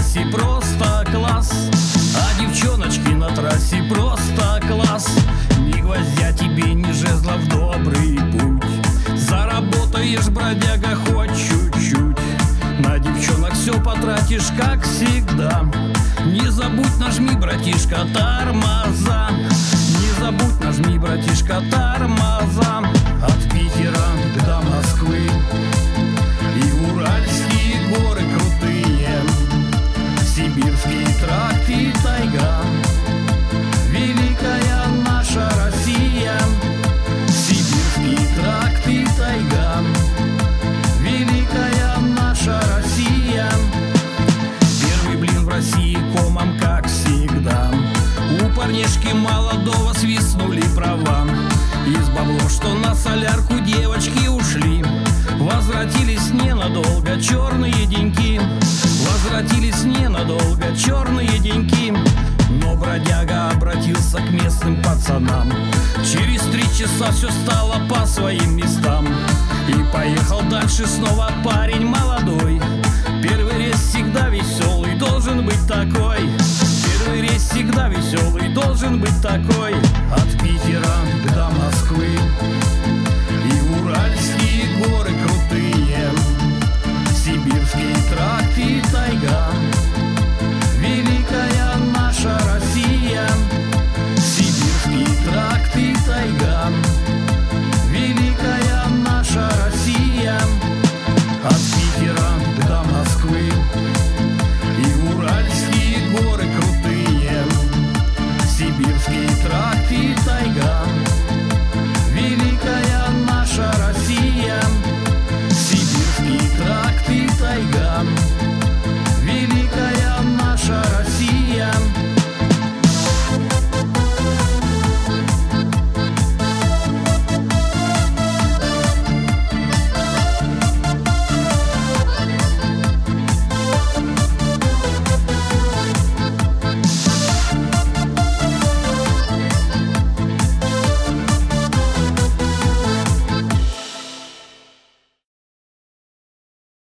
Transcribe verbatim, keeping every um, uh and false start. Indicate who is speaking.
Speaker 1: трассе просто класс. А девчоночки на трассе просто класс. Ни гвоздя тебе, ни жезла в добрый путь. Заработаешь, бродяга, хоть чуть-чуть. На девчонок все потратишь, как всегда. Не забудь, нажми, братишка, тормоза. Не забудь, нажми, братишка, тормоза. От Питера до Москвы и Уральские горы крутые, Сибирский тракт и тайга, великая наша Россия. Сибирский тракт и тайга, великая наша Россия. Первый блин в России комом, как всегда. У парнишки молодого свистнули права. Из бабло, что на солярку девочки ушли, возвратились ненадолго черные деньки. Возвратились ненадолго черные деньки. Но бродяга обратился к местным пацанам. Через три часа все стало по своим местам. И поехал дальше снова парень молодой. Первый рейс всегда веселый, должен быть такой. Первый рейс всегда веселый, должен быть такой.